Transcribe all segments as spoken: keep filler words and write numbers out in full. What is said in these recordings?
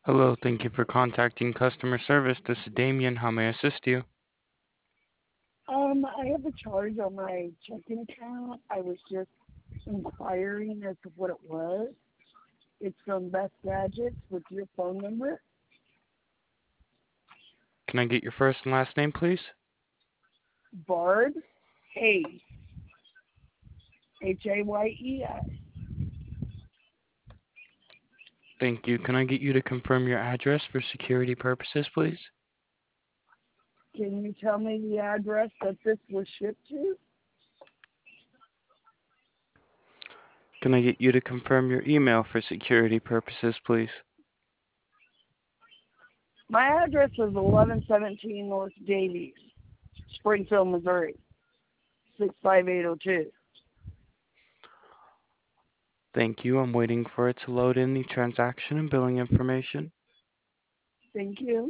Hello, thank you for contacting customer service. This is Damien. How may I assist you? Um, I have a charge on my checking account. I was just inquiring as to what it was. It's from Best Gadgets with your phone number. Can I get your first and last name, please? Bard Hayes, H A Y E S. Thank you. Can I get you to confirm your address for security purposes, please? Can you tell me the address that this was shipped to? Can I get you to confirm your email for security purposes, please? My address is eleven seventeen North Davies, Springfield, Missouri, six five eight zero two. Thank you. I'm waiting for it to load in the transaction and billing information. Thank you.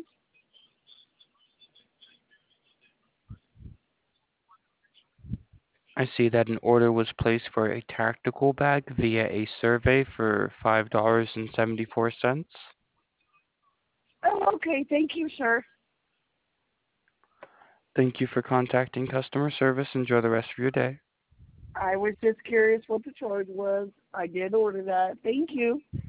I see that an order was placed for a tactical bag via a survey for five dollars and seventy-four cents. Oh, okay. Thank you, sir. Thank you for contacting customer service. Enjoy the rest of your day. I was just curious what the charge was. I did order that. Thank you.